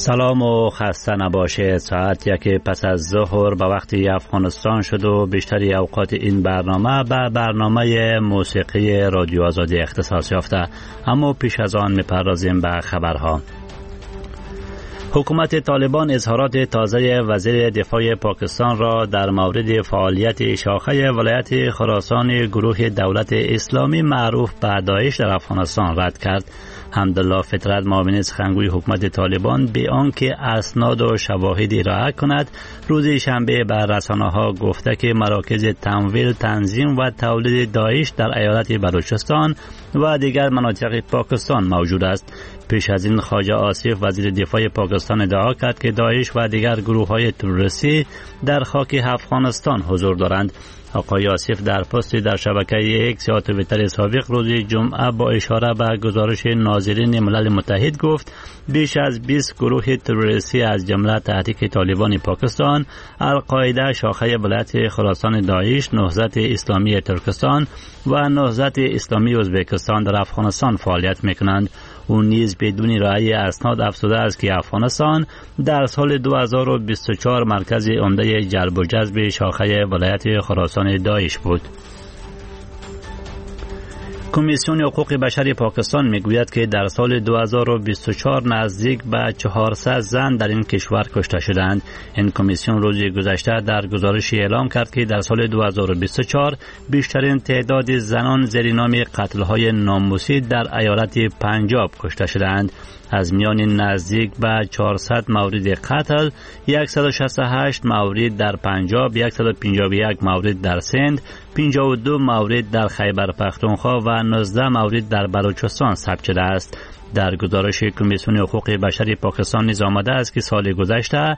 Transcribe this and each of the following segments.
سلام و خسته نباشید. ساعت 1 پس از ظهر به وقت افغانستان شد و بیشتری اوقات این برنامه به برنامه موسیقی رادیو آزادی اختصاص یافته. اما پیش از آن میپردازیم به خبرها. حکومت طالبان اظهارات تازه وزیر دفاع پاکستان را در مورد فعالیت شاخه ولایت خراسان گروه دولت اسلامی معروف به داعش در افغانستان رد کرد. حمدالله فطرت معاون سخنگوی حکومت طالبان به آنکه اسناد و شواهد ارائه کند روز شنبه به رسانه‌ها گفته که مراکز تمویل، تنظیم و تولید داعش در ایالت بلوچستان و دیگر مناطق پاکستان موجود است. پیش از این خواجه آصف وزیر دفاع پاکستان ادعا کرد که داعش و دیگر گروه‌های تروریستی در خاک افغانستان حضور دارند. آقای آصف در پستی در شبکه ایکس یا توییتر سابق روز جمعه با اشاره به گزارش ناظرین ملل متحد گفت بیش از 20 گروه تروریستی از جمله تحریک طالبان پاکستان، القاعده شاخه ولایت خراسان داعش، نهضت اسلامی ترکستان و نهضت اسلامی ازبکستان در افغانستان فعالیت میکنند. او نیز بدون رعایت اسناد افزوده است که افغانستان در سال 2024 مرکز عمده جلب و جذب شاخه ولایت خراسان داعش بود. کمیسیون حقوق بشر پاکستان میگوید که در سال 2024 نزدیک به 400 زن در این کشور کشته شدند. این کمیسیون روز گذشته در گزارشی اعلام کرد که در سال 2024 بیشترین تعداد زنان زیر نام قتل‌های ناموسی در ایالت پنجاب کشته شدند. از میان نزدیک به 400 مورد قتل، 168 مورد در پنجاب، 151 مورد در سند، 52 مورد در خیبر پختونخوا و 19 مورد در بلوچستان ثبت شده است. در گزارش کمیسیون حقوق بشر پاکستان نیز آمده است که سال گذشته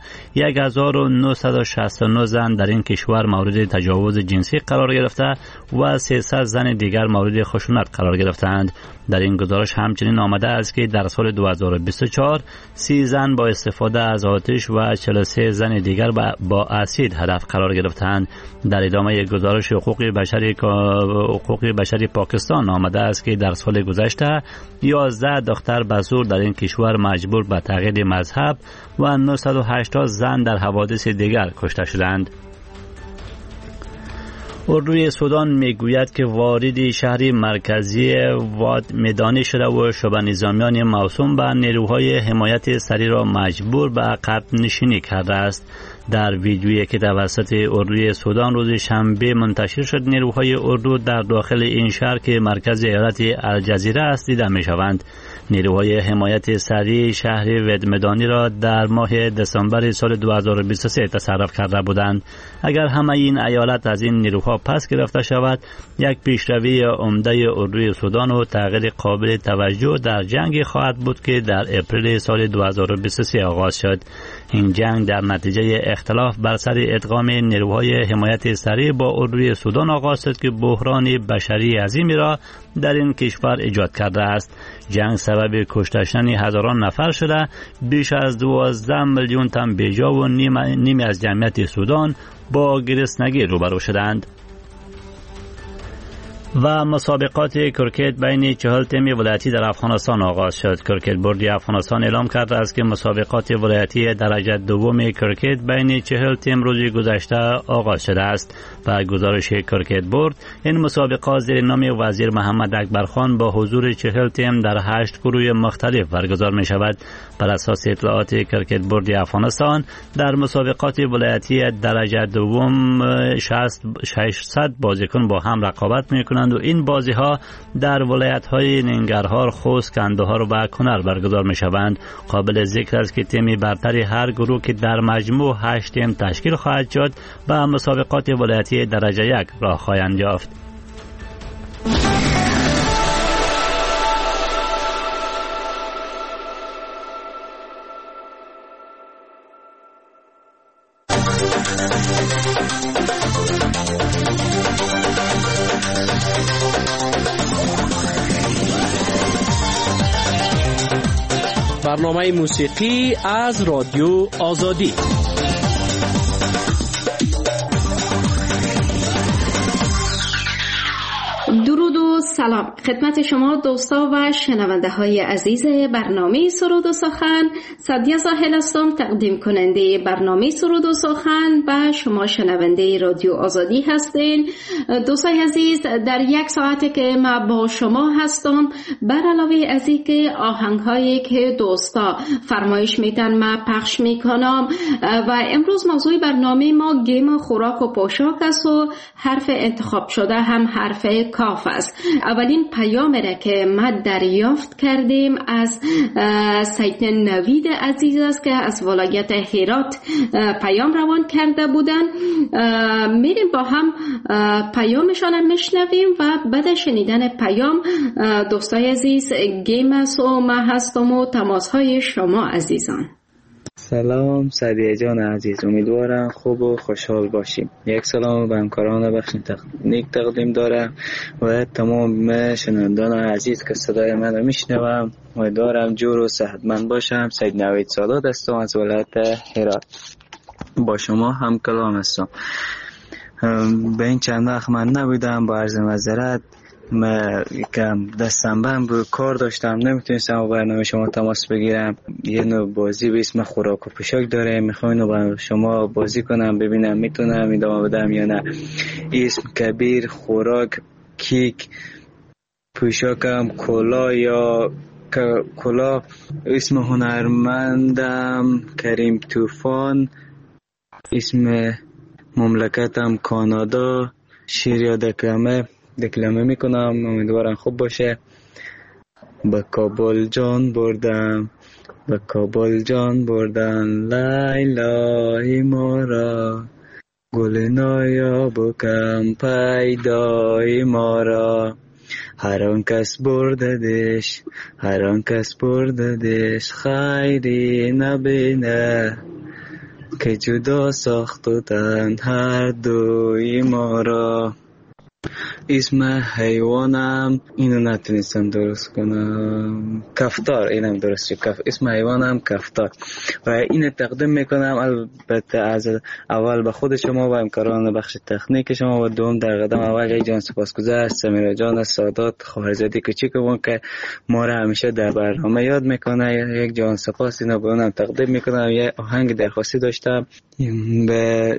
1969 زن در این کشور مورد تجاوز جنسی قرار گرفته و 300 زن دیگر مورد خشونت قرار گرفتند. در این گزارش همچنین آمده است که در سال 2024 30 زن با استفاده از آتش و 43 زن دیگر با اسید هدف قرار گرفتند. در ادامه گزارش حقوق بشر پاکستان آمده است که در سال گذشته 11 دختر به زور در این کشور مجبور به تغییر مذهب و 980 زن در حوادث دیگر کشته شدند. اردوی سودان میگوید که وارد شهر مرکزی واد میدانی شده و شبه نظامیان موسوم به نیروهای حمایت سری را مجبور به عقب نشینی کرده است. در ویدیویی که توسط اردوی سودان روز شنبه منتشر شد، نیروهای اردو در داخل این شهر که مرکز ایالت الجزیره است دیده می شوند. نیروهای حمایت سری شهر ودمدانی را در ماه دسامبر سال 2023 تصرف کرده بودند. اگر همه این ایالت از این نیروها پس گرفته شود، یک پیشروی عمده اردوی سودان و تغییر قابل توجه در جنگ خواهد بود که در اپریل سال 2023 آغاز شد. این جنگ در نتیجه اختلاف بر سر ادغام نیروهای حمایت سری با اردوی سودان آغاز شد که بحران بشری عظیمی را در این کشور ایجاد کرده است. جنگ سبب کشته شدن هزاران نفر شده، بیش از 12 میلیون تن بیجا و نیمی از جمعیت سودان با گرسنگی روبرو شدند. و مسابقات کرکت بین 40 تیم ولایتی در افغانستان آغاز شد. کرکت بورد افغانستان اعلام کرده است که مسابقات ولایتی درجه دوم کرکت بین 40 تیم روز گذشته آغاز شده است. و گزارش کرکت بورد، این مسابقات زیر نام وزیر محمد اکبرخان با حضور 40 تیم در 8 گروه مختلف برگزار می شود. بر اساس اطلاعات کرکت بورد افغانستان، در مسابقات ولایتی درجه دوم 600 بازیکن با هم رقابت می کنند و این بازی ها در ولایت های ننگرهار، خوست، کندهار و کنر برگزار می شوند. قابل ذکر است که تیم برتر هر گروه که در مجموع 8 تیم تشکیل خواهد شد به مسابقات ولایتی درجه 1 راه خواهند یافت. برنامه موسیقی از رادیو آزادی. درود و سلام خدمت شما دوستا و شنونده های عزیز برنامه سرود و سخن. سعدیه زاهل هستم، تقدیم کننده برنامه سرود و سخن و شما شنونده رادیو آزادی هستین. دوستای عزیز، در یک ساعتی که ما با شما هستم، بر علاوه از اینکه آهنگ هایی که دوستا فرمایش میدن ما پخش میکنم و امروز موضوع برنامه ما گیم خوراک و پوشاک است و حرف انتخاب شده هم حرف کاف است. اولین پیام را که ما دریافت کردیم از سید نوید عزیز است که از ولایت هرات پیام روان کرده بودن. میریم با هم پیامشان میشنویم و بعد شنیدن پیام دوستای عزیز گیم است و ما هستم و تماس های شما عزیزان. سلام سعدیه جان عزیز، امیدوارم خوب و خوشحال باشیم. یک سلام به همکاران بخش تکنیک تقدیم دارم و تمام شنوندگان عزیز که صدای من رو میشنوم. امیدوارم جور و صحتمند باشم. سید نوید سادات هستم از ولایت هرات، با شما هم کلام هستم. به این چند وقت من نبودم، با عرض معذرت. من یکم دستم بند بود، کار داشتم، نمیتونستم با برنامه شما تماس بگیرم. یه نوع بازی به اسم خوراک و پوشاک داره، میخوام اینو با شما بازی کنم، ببینم میتونم ادامه بدم یا نه. اسم کبیر، خوراک، کیک، پوشاکم کلا یا کلا. اسم هنرمندم کریم طوفان، اسم مملکتم کانادا. شعر یا دکلمه میکنم، امیدوارم خوب باشه. به کابل جان بردم، به کابل جان بردن لیلای ما را، گل نایاب و کم پیدای ما را. هر آن کس برددش، هر آن کس برددش، خیری نبینه که جدا ساختن هر دوی ما را. اسم حیوانم اینو نتونستم درست کنم، کفتار. اینم درست شد، اسم حیوانم کفتار و اینو تقدیم میکنم البته از اول به خود شما و همکاران بخش تکنیک شما و دوم در قدم اول یک جان سپاسگزار سمیرا جان سادات خواهرزاده کوچیکمون که ما را همیشه در برنامه یاد میکنه. یک جان سپاس اینو به اونم تقدیم میکنم. یه آهنگ درخواستی داشتم به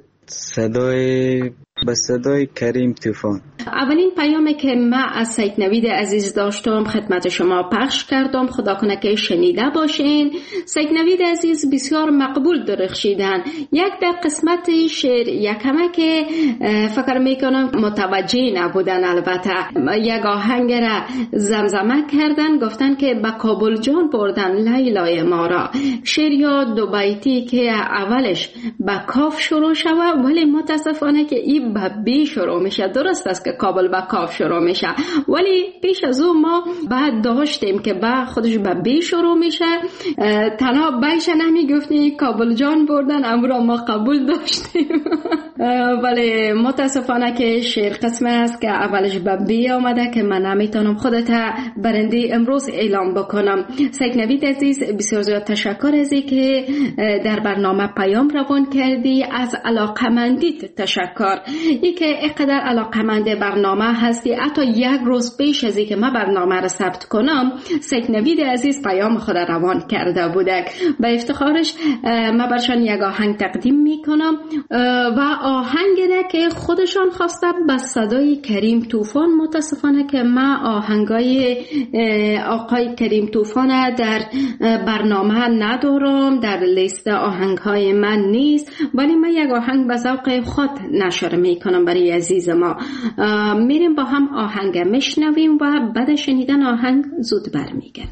صدای کریم طوفان. اولین پیامی که من از سید نوید عزیز داشتم خدمت شما پخش کردم، خدا کنه که شنیده باشین. سید نوید عزیز بسیار مقبول درخشیدن. یک در قسمت شعر یکمه که فکر میکنم متوجه نبودن، البته یک آهنگ را زمزمه کردن، گفتن که به کابل جان بردن لیلای ما را. شعر یا دو بیتی که اولش به کاف شروع شود ولی متاسفانه که این به بی شروع میشه. درست است که کابل با کاف شروع میشه ولی پیش از اون ما بعد داشتیم که با خودش به بی شروع میشه. تنها بیش نمیگفتیم کابل جان بردن، امرا ما قبول داشتیم ولی متاسفانه که شعر قسمه است که اولش به بی آمده که من نمیتونم خودت برنده امروز اعلام بکنم. سید نوید عزیز بسیار زیاد تشکر از که در برنامه پیام روان کردی. از علاقمندیت تشکر، ای که اینقدر علاقمند برنامه هستی. حتی یک روز پیش از اینکه من برنامه را ثبت کنم سید نوید عزیز پیام خود روان کرده بوده. به افتخارش من برشان یک آهنگ تقدیم میکنم و آهنگ را که خودشان خواسته به صدای کریم طوفان. متاسفانه که من آهنگای آقای کریم طوفان در برنامه ندارم، در لیست آهنگهای من نیست، ولی من یک آهنگ به ذوق خود نشر میکنم برای عزیز ما. میریم با هم آهنگ میشنویم و بعد شنیدن آهنگ زود برمیگردیم.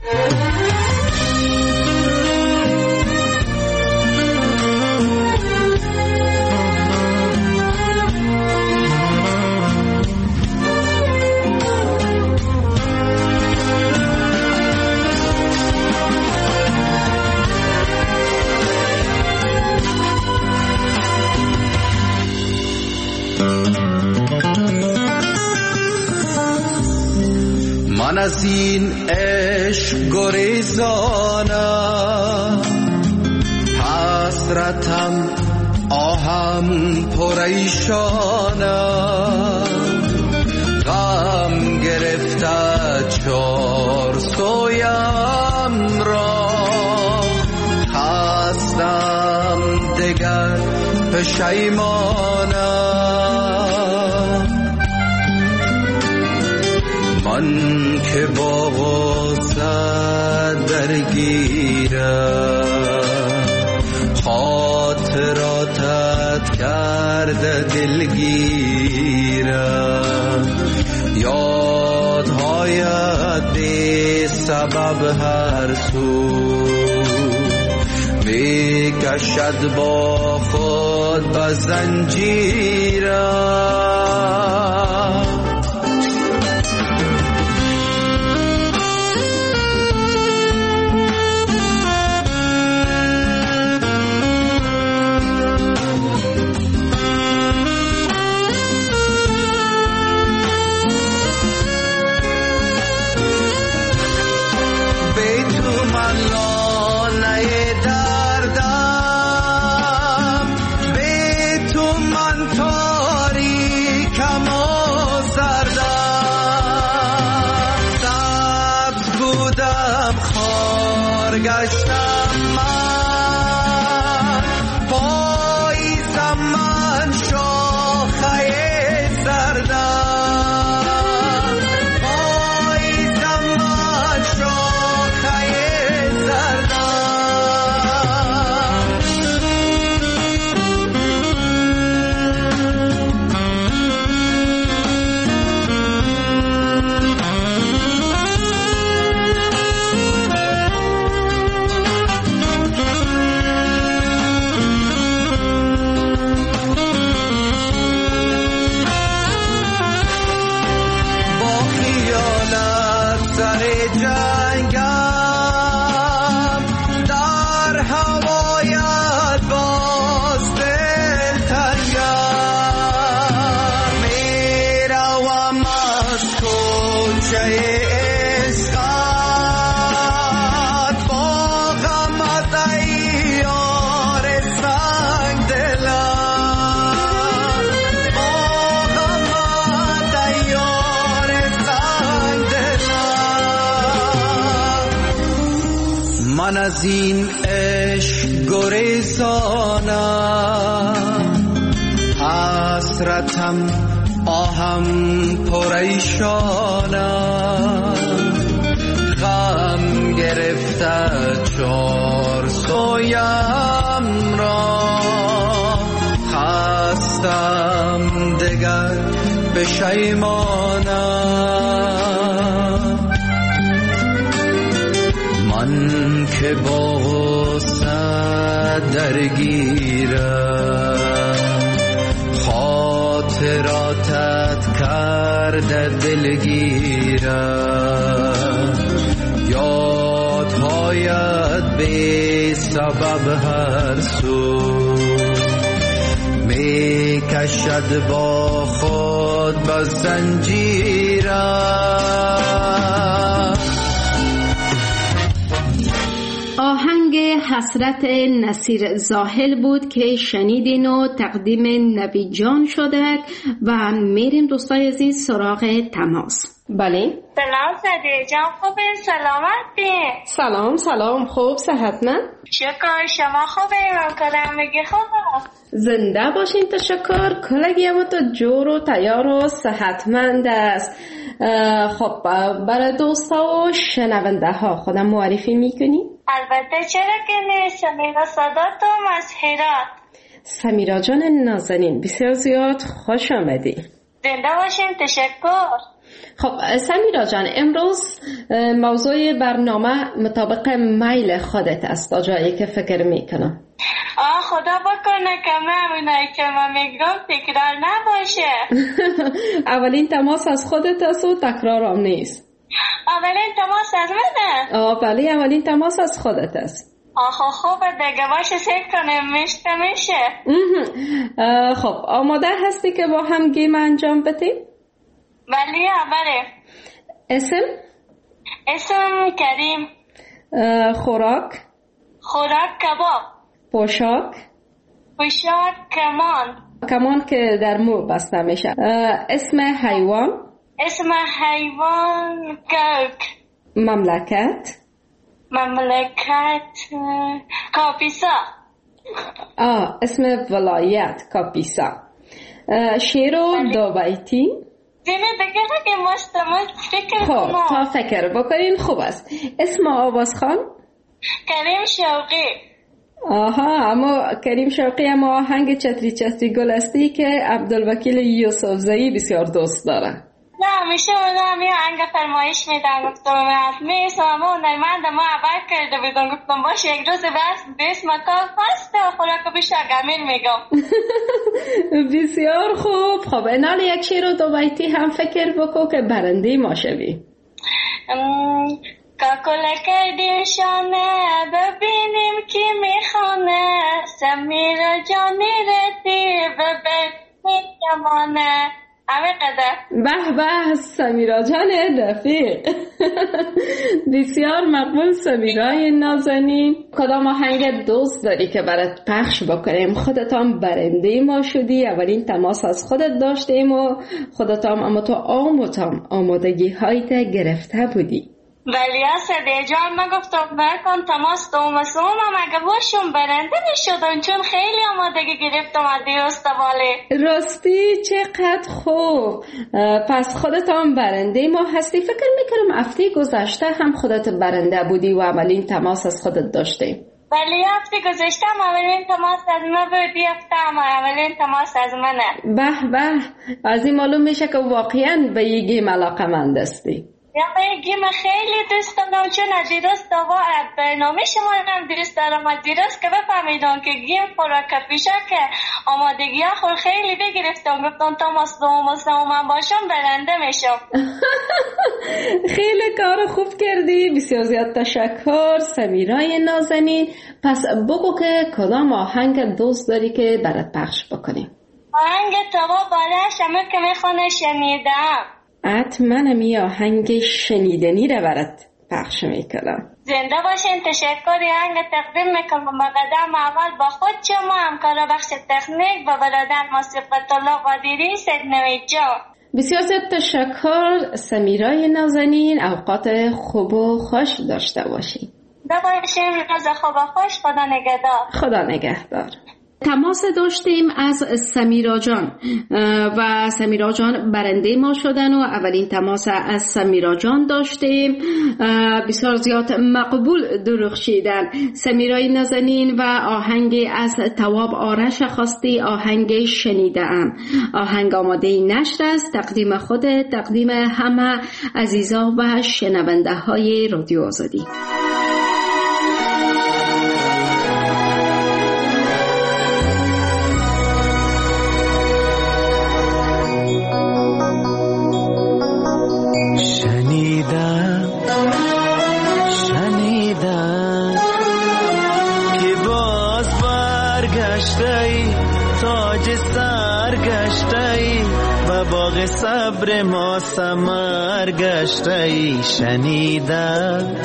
من از این عشق گریزانم، حسرتم آهم پریشانم، غم گرفته پشیمانم، من که با غصت درگیرم، خاطراتت کرده دلگیرم، یادهایت بی سبب هر سو می کشد با خود به زنجیرم. گشتم من پاییزم، من شاخه زردم، پاییزم من شاخه من از این عشق گریزانم، حسرتم آهم پریشانم، غم گرفته چار سویم را، خستم دگر پشیمانم، من که با غصت درگیرم، خاطراتت کرده دلگیرم، یادهایت بی سبب هر سو می کشد با خود به زنجیرم. آهنگ حسرت نصیر زاهل بود که شنیدین و تقدیم نوید جان شده و میریم دوستای عزیز سراغ تماس. بله سلام سعدیه جان، خوبه؟ سلامت بین؟ سلام خوب صحتمند؟ شکر، شما خوبه؟ ممکنم بگی خوبه؟ زنده باشین، تشکر. کلگی هم تو جور و تیار و صحتمند است. خب برای دوستا و شنونده ها خودم معرفی میکنی؟ البته چرا که نه. سمیرا صدات و مسحرات. سمیرا جان نازنین، بسیار زیاد خوش آمدی. زنده باشین، تشکر. خب سمیرا جان، امروز موضوع برنامه مطابق میل خودت است تا جایی که فکر میکنم. خدا بکنه که همینایی که من میگم تکرار نباشه. اولین تماس از خودت است و تکرار هم نیست. اولین تماس از منه؟ بله اولین تماس از خودت است. خوبه دیگه، باشه سکر کنیم میشه. خب آماده هستی که با هم گیم انجام بدیم؟ بله بله. اسم کریم. خوراک کباب. پوشاک کمان که در مو بسته میشه. اسم حیوان کرک. مملکت کاپیسا. اسم ولایت کاپیسا. شعر و دو بیتی. خب تا فکر بکنین خوب است. اسم آوازخوان؟ کریم شوقی. آها، اما کریم شوقی اما آهنگ چتری چتری گل استی که عبدالوکیل یوسفزئی بسیار دوست داره. نه همیشه اونم یه آهنگ فرمایش میدن، گفتم میسم و نایمند ما عبر کرده بیدون، گفتم باشه یک روز به اسم کار هست و خدا که بیشتر گمیل میگم. بسیار خوب. خب انال یک شعر و دو بیتی هم فکر بکن که برنده ما شوی. کاکل کردیم شانه ببینیم کی میخانه، سمیر جانی رتی ببین میکمانه. همه قدر. به به سمیرا جان رفیق. بسیار مقبول سمیرای نازنین. کدام آهنگ دوست داری که برات پخش بکنیم؟ خودتان برنده ما شدی، اولین تماس از خودت داشتیم و خودتان اما تو آمادگی هایت گرفته بودی. ولی اسد جان من گفتم نکن تماس دوم اگه باشون برنده میشدن، چون خیلی آمادگی گرفتم از دیروز واله. راستی چقدر خوب. پس خودتان برنده ما هستی. فکر میکنم هفته گذشته هم خودت برنده بودی و اولین تماس از خودت داشتی. ولی هفته گذشته اولین تماس از من بودی، هفته اولین تماس از منه. به به، از این معلوم میشه که واقعا به یه گیم علاقه‌مند هستی. یا به گیم خیلی دوست دارم، چون از دیروز دوا برنامه شما هم دوست دارم. از دیروز که بفهمیدم که گیم خوراک پیشه که آمادگی ها خور خیلی بگرفتم، گفتم تماس دوم من باشم برنده میشم. خیلی کار خوب کردی. بسیار زیاد تشکر سمیرای نازنین. پس بگو که کدام آهنگ دوست داری که برات پخش بکنیم؟ آهنگ توا بالش همه که میخونه شنیدم. منم یه آهنگ شنیدنی رو برات پخش میکنم. زنده باشین. تشکری آهنگ تقدیم میکنم با قدم اول با خود شما همکار بخش تکنیک و برادر مصیبت الله قادری سیدنوی جان. بسیار زیاد تشکر سمیرای نازنین. اوقات خوب و خوش داشته باشین. زنده باشین. روز خوب و خوش. خدا نگهدار. خدا نگهدار. تماس داشتیم از سمیرا جان و سمیرا جان برنده ما شدن و اولین تماس از سمیرا جان داشتیم. بسیار زیاد مقبول درخشیدن. سمیرای نازنین و آهنگ از تواب آرش خواستی، آهنگ شنیدم. آهنگ آماده نشر است. تقدیم خود، تقدیم همه عزیزا و شنونده های رادیو آزادی. صبر ما ثمر گشته. شنیدم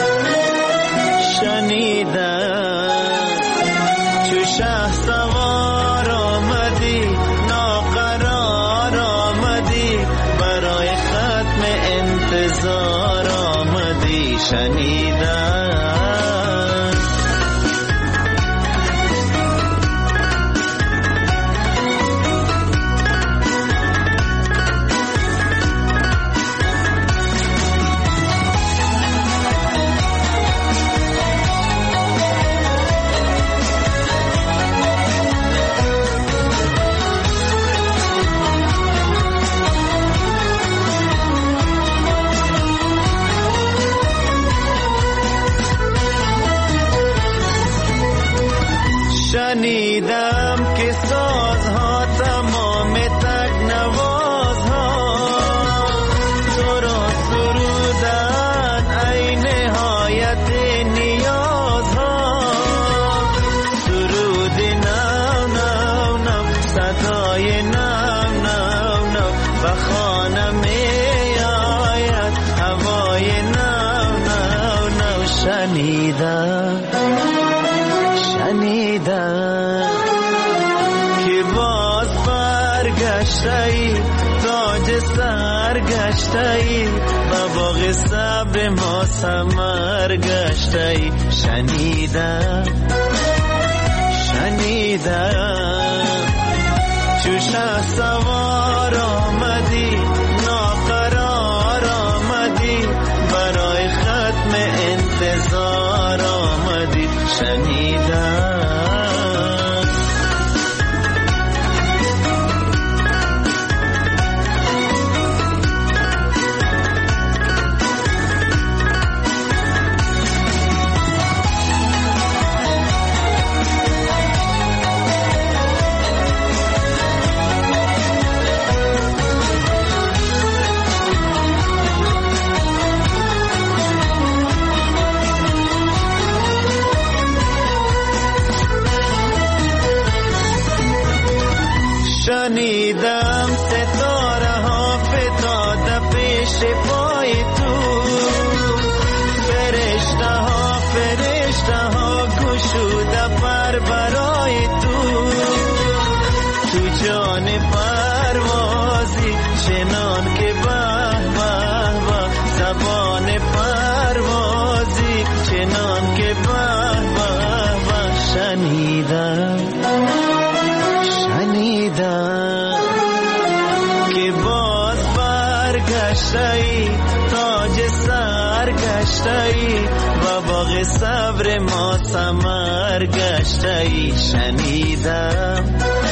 چو شه سوار آمدی، ناقرار آمدی، برای ختم انتظار آمدی. شنیدم شنیدم که سازها تمام تکنوازها تو را سرودن ای نهایت نیازها. سرود نو نو نو، صدای نو نو نو، و خانه می آید هوای نو نو نو. شنیدم که باز برگشتی، تاج سر گشتی، و باغ صبر ما ثمر گشتی. شنیدم شنیدم چو شه سوار آمدی ناقرار آمدی برای ختم انتظار آمدی شنیدم شنیدم ستاره ها فتاده پیش پای تو فرشته ها گشوده پر برای تو جان پروازی چنان که به به به زبان پروازی چنان که به به به شنیدم که باز برگشتی تاج سر گشتی و باغ صبر ما ثمر گشتی شنیدم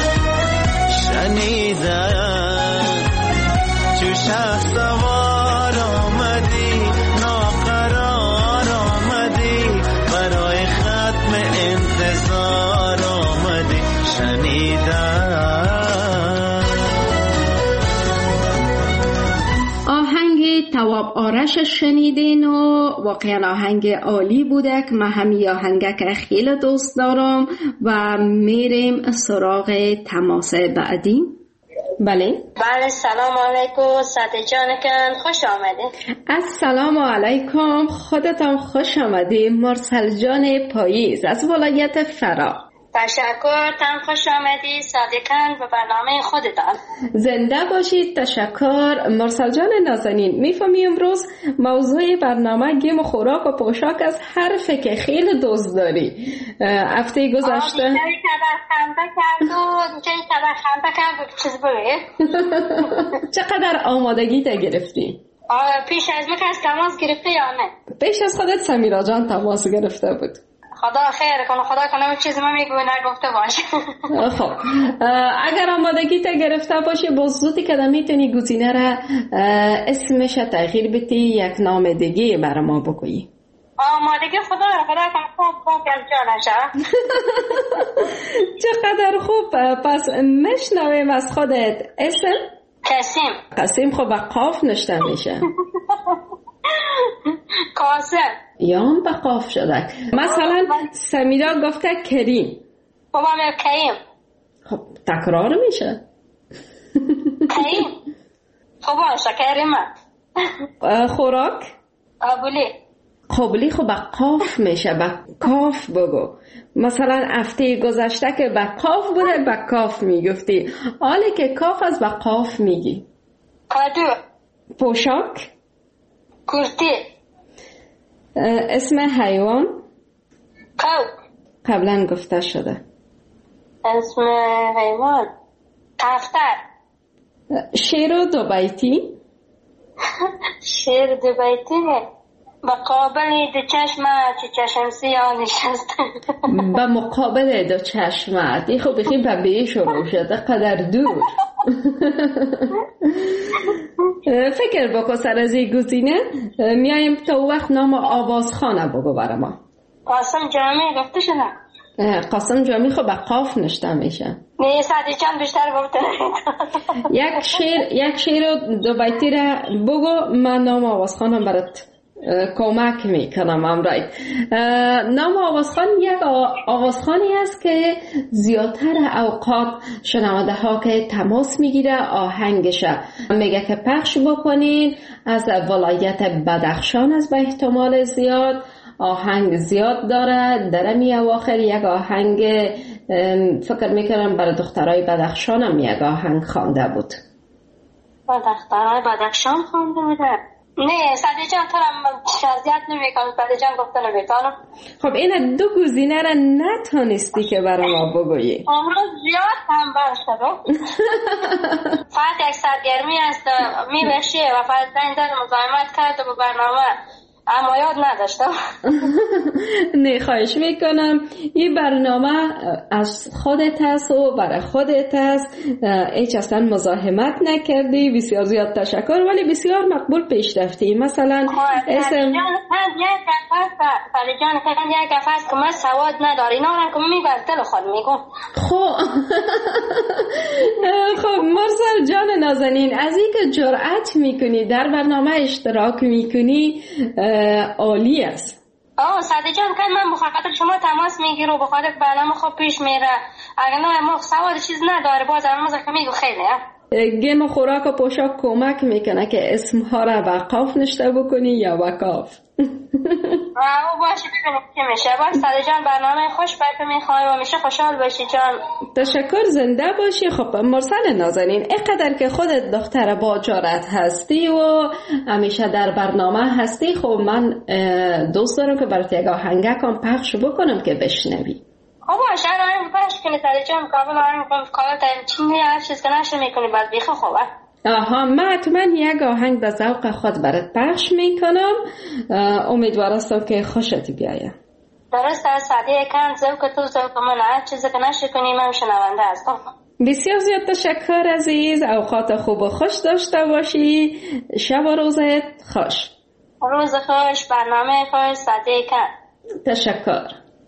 چو شه سوار آمدی ناقرار آمدی برای ختم انتظار آمدی شنیدم. تواب آرش شنیدین و واقعا آهنگ عالی بوده که من همی آهنگک خیلی دوست دارم و میریم سراغ تماس بعدی. بله سلام علیکم ساده جانکن خوش آمدین. السلام علیکم خودتان خوش آمدین. مرسل جان پاییز از ولایت فرا. تشکر تم خوش آمدی صادقاً به برنامه خودتان. زنده باشید. تشکر مرسل جان نازنین. میفهمی امروز موضوع برنامه گیم و خوراک و پوشاک از حرفی که خیلی دوست داری. هفته گذشته چیز بگه چقدر آمادگی تا گرفتی؟ پیش از از تماس گرفته یا نه؟ پیش از خودت سمیرا جان تماس گرفته بود. خدا خیر کنه خدا کنه چیزی من میگوی نگفته باشه. خب اگر آمادگی تا گرفته باشی بزودی که میتونی گزینه را اسمش تغییر بدی یک نام دیگه برای ما بگویی. آمادگی خدا کنه خوب از جانشه. چقدر خوب. پس مشنویم از خودت اسم. قاسم. خب با قاف نشته میشه. قاسم یام با قاف شده. مثلا سمیرا گفته کریم. بابا میگه کریم. خب تکرار میشه. کریم. خب باشه کریمه. خوراک قابلی. خب با قاف میشه. با کاف بگو. مثلا هفته گذشته که با قاف بوده با کاف میگفتی. حالی که کاف از با قاف میگی. کادو. پوشاک کرتی. اسم حیوان قو. قبلا گفته شده. اسم حیوان کفتر. شیر دو بیتی. شیر دو بیتی با مقابل دو چشمه چه چشم سیاه نشسته. با مقابل دو چشمه دی خب بخیم به بیه شروع شده قدر دور. فکر بکن سر از این گزینه. میایم تا وقت نام آوازخانه بگو برای ما. قاسم جامی گفته شده. قاسم جامی خب با قاف نشته میشه. نه ساده چند بیشتر گفته. یک شیر دو بیتی را بگو من نام آوازخانه برات کمک میکنم امرای. نام آوازخان یک آوازخانی است که زیادتر اوقات شنونده ها که تماس میگیره آهنگش میگه که پخش بکنین از ولایت بدخشان است. به احتمال زیاد آهنگ زیاد داره. در می اواخر یک آهنگ فکر میکنم برای دخترای بدخشان هم یک آهنگ خوانده بود. دخترای بدخشان خوانده بوده. نه سعدی جان تو هم شازیت نمیکنم، سعدی جان گفته نمیتونم. خب این دو گزینه را نتونستی که برای ما بگویی. امروز زیاد هم برشدم. فقط یک سرگرمی است میبشه و فقط زنگ زد مزاحمت کرد و برنامه اما یاد نداشتم. نه خواهش میکنم، این برنامه از خودت هست و برای خودت هست، هیچ اصلا مزاحمت نکردی. بسیار زیاد تشکر، ولی بسیار مقبول پیش رفتی. مثلا اسم یک گفت که من سواد نداری، اینا هم که میگوید دل خود میگم. خب مرسل جان نازنین، از این که جرأت میکنی در برنامه اشتراک میکنی عالی است. سعدی جان که من بخاطر شما تماس میگیرم و بخاطر برنامه خوب پیش میره. اگر نه ما سواد چیز نداره باز همون که میگو خیلی گیم خوراک و پوشاک کمک میکنه که اسمها را وقاف نشته بکنی یا وقاف. باشه ببینیم که میشه. باز سعدی جان برنامه خوش برات میخوایم و میشه خوشحال باشی جان. تشکر، زنده باشی. خب مرسل نازنین، اینقدر که خودت دختر با جرأت هستی و همیشه در برنامه هستی، خب من دوست دارم که برات یک آهنگکم پخش بکنم که بشنوی. باشه الان پخش کنی سعدی جان، قابل آن کار تا چینی هر چیز که نشه میکنی بعد بیخه خوبه. من حتما یک آهنگ به ذوق خود برات پخش میکنم. امیدوارم که خوشت بیاید. درست است سعدی کن، ذوق تو ذوق من، هر چیزی که نشه کنی من شنونده هستم. بسیار زیاد تشکر عزیز، اوقات خوب و خوش داشته باشی. شب و روزت خوش. روز خوش، برنامه خوش سعدی کن. تشکر.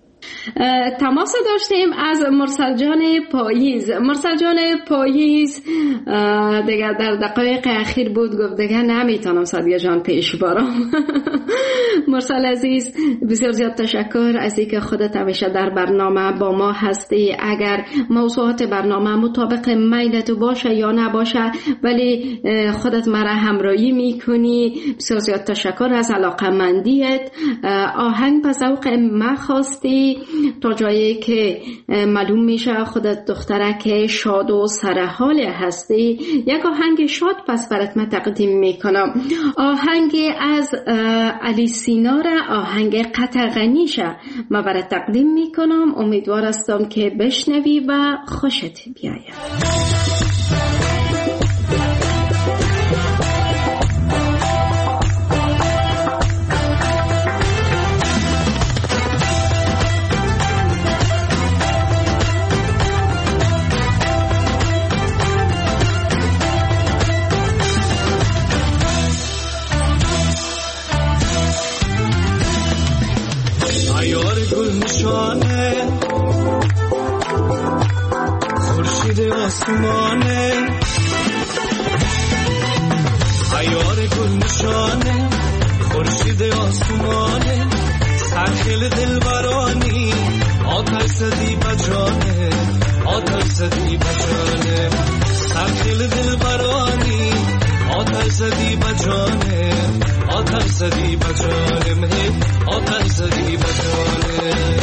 تماس داشتیم از مرسل جان پاییز. مرسل جان پاییز دیگه در دقایق اخیر بود، گفت دیگه نمیتونم سعدی جان پیش بارم. مرسل عزیز بسیار زیاد تشکر از اینکه خودت همیشه در برنامه با ما هستی. اگر موضوعات برنامه مطابق میلت باشه یا نباشه ولی خودت مرا همراهی میکنی، بسیار زیاد تشکر از علاقمندیت. آهنگ به ذوق ما خواستی تا جایی که معلوم میشه خودت دخترک شاد و سرحال هستی. یک آهنگ شاد پس برات من تقدیم میکنم. آهنگ از علی سینا را، آهنگ قطغنیشه من برات تقدیم میکنم. امیدوار هستم که بشنوی و خوشت بیاید. خورشید آسمانه، عیار گل نشانه، خورشید آسمانه، سرخیل دلبرانی، آتش زدی بجانه، آتش زدی بجانه، سرخیل دلبرانی، آتش زدی بجانه، آتش زدی بجانه، آتش زدی بجانه.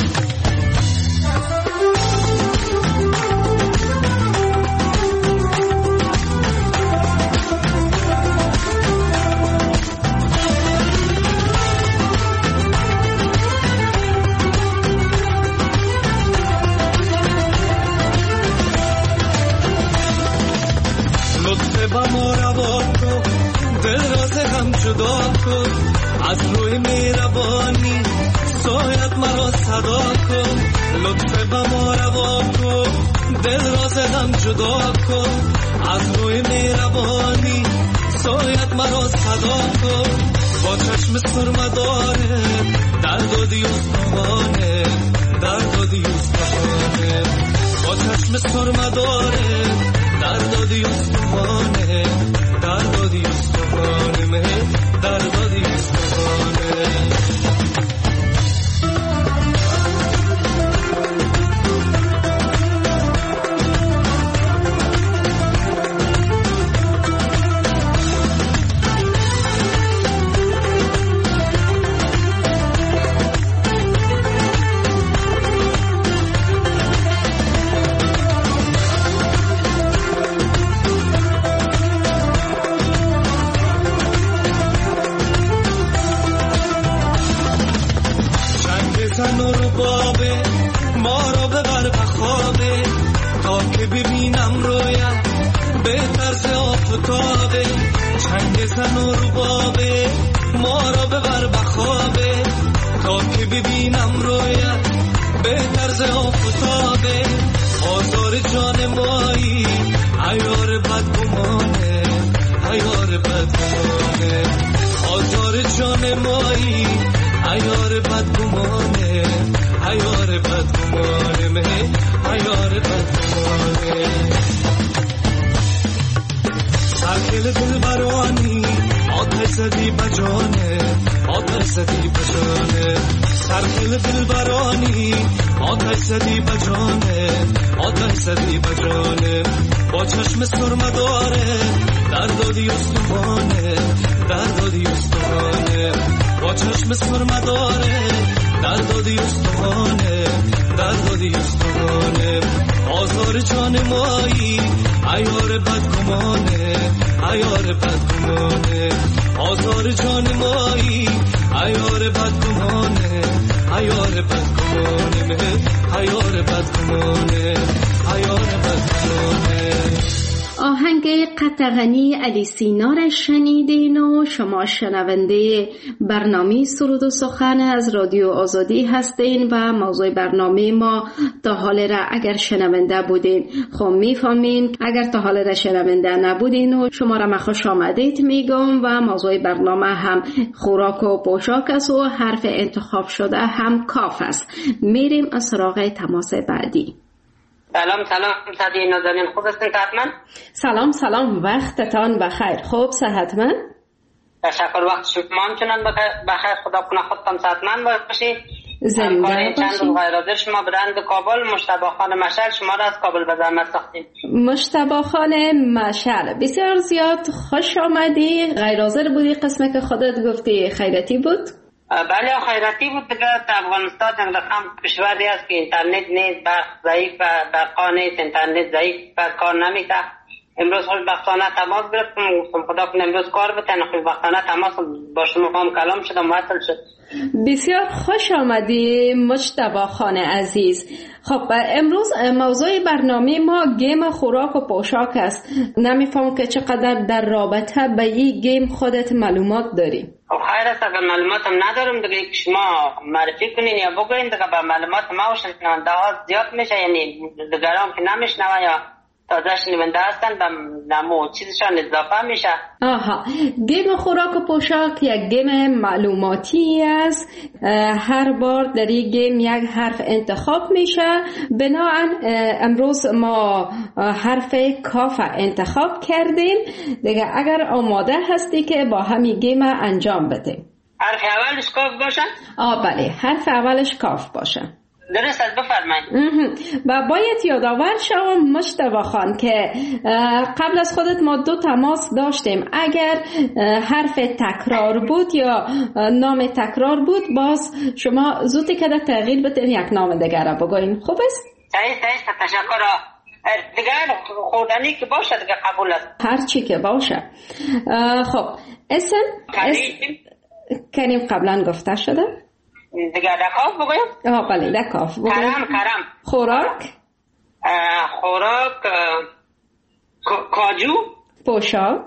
جدا کن از روی مهربانی، سایت مرا صدا کن، لطف به ما روا کن، دل را ز غم جدا کن از روی مهربانی، سایت مرا صدا کن، با چشم سرمداره درد و دیوستانه، درد و دیوستانه، با چشم سرمداره درد و دیوستانه، درد و دیوستانه، درد و دیوستانه. بزن و ربابه ما را ببر بخوابه تا که ببینم رویت به طرز آفتابه آزار جان مایی عیار بدگمانه عیار بدگمانه آزار جان مایی عیار بدگمانه عیار بدگمانه عیار بدگمانه سرکل دل برانی آتش زدی بجانه آتش زدی بجانه سرکل دل برانی آتش زدی بجانه آتش زدی بجانه با چشم سرمه داره در دادی استوانه در دادی استوانه با چشم سرمه داره در دادی استوانه در دادی استوانه آزار جان مایی عیار بدگمانه عیار بدگمانه آزار جان مایی عیار بدگمانه عیار بدگمانه عیار بدگمانه عیار بدگمانه. آهنگ قطغنی علی سینا را شنیدین و شما شنونده برنامه سرود و سخن از رادیو آزادی هستین و موضوع برنامه ما تا حال را اگر شنونده بودین خب میفهمین، اگر تا حال را شنونده نبودین و شما را خوش آمدید میگم و موضوع برنامه هم خوراک و پوشاک است و حرف انتخاب شده هم کاف است. میریم از سراغ تماس بعدی. سلام صدی نازنین، خوب هستین حتما؟ سلام وقتتان بخیر. خوب صحتمند؟ تشکر. وقت شما همچنان بخیر. خدا کنه خودتان صحتمند باشید. زنده باشید. چند روز غیرحاضر شما برند کابل مجتبی خان مشعل شما را از کابل به زحمت ساختیم. مجتبی خان مشعل بسیار زیاد خوش آمدی. غیرحاضر بودی، قسمه که خودت گفتی خیرتی بود؟ بله خیرتی بود دیگه. افغانستان رقم کشوری است که اینترنت نیست، برق ضعیف، برقا نیست، اینترنت ضعیف و کار نمیکنه. امروز خوشبختانه تماس گرفتم، گفتم خدا کنه امروز کار بتن. خوشبختانه تماس با شما هم کلام شدم، وصل شد. بسیار خوش آمدی مجتبی خان عزیز. خب امروز موضوع برنامه ما گیم خوراک و پوشاک است. نمیفهم که چقدر در رابطه به این گیم خودت معلومات داری؟ خیر است، اگر معلوماتم ندارم دیگه شما معرفی کنین یا بگوین دیگه به معلومات ما و شنونده ها زیاد میشه، یعنی دیگران که نمیشنوه یا تازه شنونده هستن به نمو چیزشان اضافه میشه. آها، گیم خوراک و پوشاک یک گیم معلوماتی است. هر بار در این گیم یک حرف انتخاب میشه. بنابراین امروز ما حرف کاف انتخاب کردیم دیگه. اگر آماده هستی که با همین گیم انجام بدیم. حرف اولش کاف باشه؟ بله، حرف اولش کاف باشه. درست است، بفرمایید. و باید یادآور شوم مجتبی خان که قبل از خودت ما 2 تماس داشتیم. اگر حرف تکرار بود یا نام تکرار بود باز شما زودی که تغییر بدین یک نام دیگر را بگوین. خوب است؟ صحیح تشکر. دیگر خوردنی که باشه دیگه قبول است. هر چی که باشه. خب اسم کریم قبلا گفته شده؟ دیگه دکاف بگویم؟ بله دکاف بگویم. کرم. خوراک کاجو. پوشاک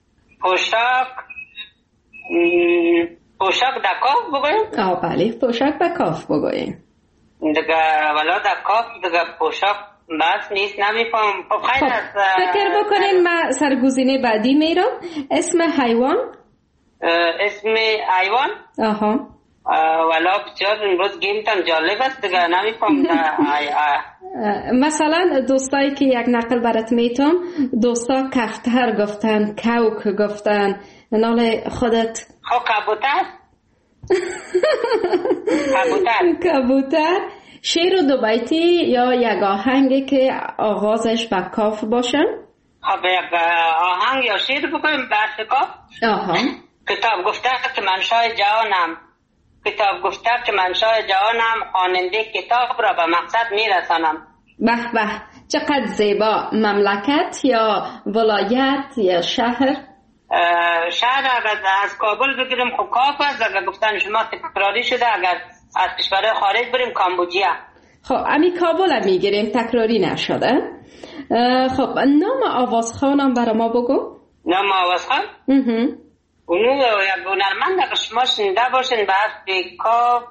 دکاف بگویم؟ بله پوشاک دکاف بگویم. دیگه ولا دکاف دیگه پوشاک بس نیست، نمیفهم. خب خیلی است. فکر بکنین من سرگزینه بعدی میرم. اسم حیوان. آها. ولا بسیار امروز گیمتان جالب است دیگه، نمیفهم. مثلا دوستایی که یک نقل برات میتونم، دوستا کفتر گفتن، کوک گفتن، نال خودت خب کبوتر. شعر و 2 بیتی یا یک آهنگی که آغازش با کاف باشه؟ خب یک آهنگ یا شعر بکنیم بحث کاف. کتاب گفته که منشای جهانم خواننده کتاب را به مقصد میرسانم. به چقدر زیبا. مملکت یا ولایت یا شهر؟ شهر اگر از کابل بگیریم خب کاف است. اگر گفتن شما تکراری شده اگر از کشور خارج بریم کامبوجیا. خب امی کابل هم میگیریم، تکراری نشده. خب نام آوازخانم برای ما بگو. نام آوازخان؟ اونو یک هنرمند که شما شنیده باشین به حرف کاف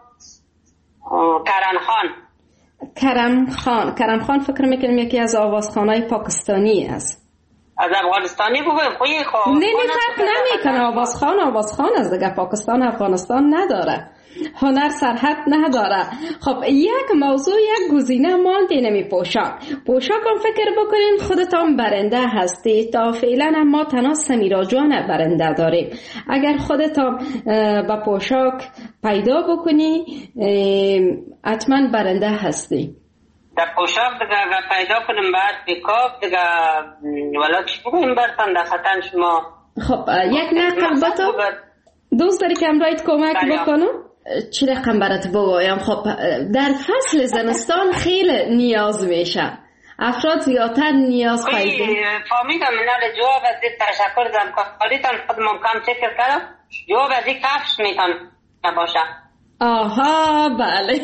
کرم خان فکر میکنم یکی از آوازخوانای پاکستانی است. از افغانستانی بگویم خویی خواه نه فرق نمیکنه. آوازخوان از دیگه پاکستان افغانستان نداره، هنر سرحد نداره. خب یک موضوع، یک گزینه مانده نمی پوشاک هم فکر بکنین خودتان برنده هستی. تا فعلا ما تنها سمیرا جان برنده داریم. اگر خودتان با پوشاک پیدا بکنی حتما برنده هستی. در پوشاک دیگه پیدا کنیم بعد بیکاف دیگه ولی چی بگویم برتن در خطن شما. خب یک نقل باتو دوست داری که امرایت کمک بکنم؟ چی رقم برات بگویم؟ خب در فصل زمستان خیلی نیاز میشه، افراد زیادتر نیاز پیدا. فهمیدم من جواب از تشکر از همکاریتان. خود ممکن فکر کردم جواب از کفش میتون نباشه. آها بله.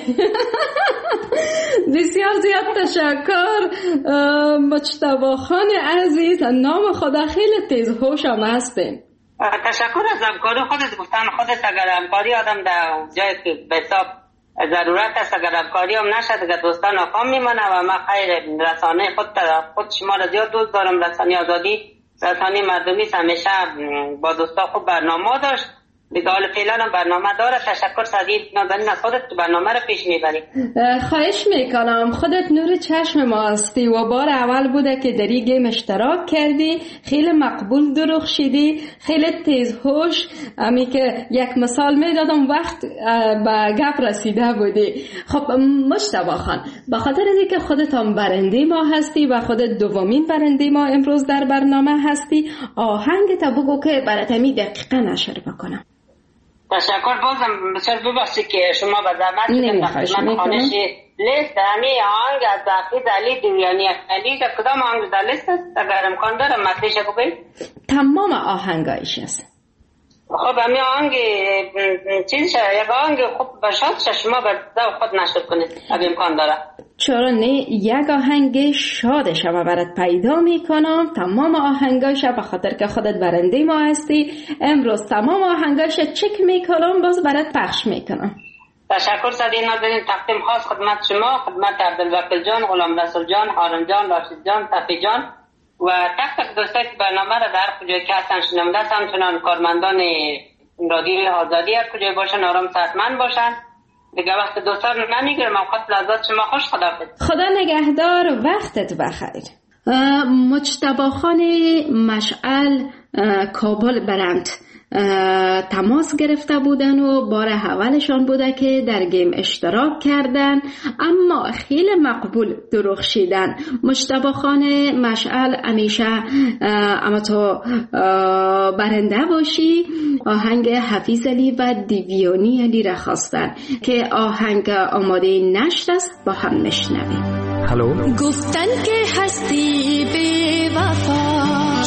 بسیار زیاد تشکر مجتبی خان عزیز، نام خدا خیلی تیز هوش هم هستین. تشکر از همکاری خودت. گفتن خودت اگر همکاری آدم در جایی که به حساب ضرورت است، اگر همکاری هم نشد اگر دوستان ناکام میمانه. و من خیر رسانه خود شما را زیاد دوست دارم. رسانه آزادی، رسانه مردمی همیشه با دوستا خوب برنامه داشت دیگه. حال فعلا هم برنامه داره. تشکر سعید نازنین از خودت برنامه رو پیش میبری. خواهش میکنم. خودت نور چشم ما هستی و بار اول بوده که در این گیم اشتراک کردی. خیلی مقبول درخشیدی، خیلی تیز هوش. امی که یک مثال میدادم وقت به گپ رسیده بودی. خب مجتبی خان، به خاطر اینکه خودت هم برنده ما هستی و خودت دومین برنده ما امروز در برنامه هستی، آهنگ تا بگو که برات می دقیقا نشر بکنم. تشکر. بازم بسیار ببخشید که شما به زحمت من خانش لیست همین آهنگ از حافظ علی دیویانی علی که کدام آهنگ در لیست است؟ اگر امکان داره مطلعش بگوید. تمام آهنگایش است. خب همین آهنگ چیز یک آهنگ خوب باشد شما به ذوق خود نشر کنید اگر امکان داره. چرا نه؟ یک آهنگ شادش هم برات پیدا میکنم. تمام آهنگاش به خاطر که خودت برنده ما هستی امروز تمام آهنگاش چک میکنم، باز برات پخش میکنم. تشکر سعید نازنین. تقدیم خاص خدمت شما، خدمت عبدالوکیل جان، غلام رسول جان، هارون جان، راشد جان، تقی جان و تک دوستایی که برنامه را در کجای که هستن شنونده هستن، همچنان کارمندان رادیو آزادی هر کجای باشن آرام صحتمند باشن دیگه. وقت دوستان نمیگیرم. اوقات لحظات شما خوش. خدا نگهدار، وقتت بخیر. مجتبی خان مشعل کابل برند تماس گرفته بودن و بار اولشان بوده که در گیم اشتراک کردن، اما خیلی مقبول درخشیدن. مجتبی خان مشعل همیشه اما تو برنده باشی. آهنگ حفیظ علی و دیویانی علی را خواستن که آهنگ آماده نشر است، با هم میشنویم. هلو. گفتن که هستی بی وفا،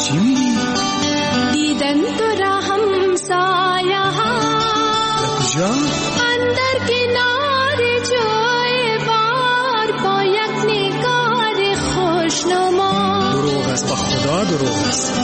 دیدن تو را همسایه ها، اندر کنار جای بار با یک نگار خوشنما. دروغ است، با خدا دروغ است.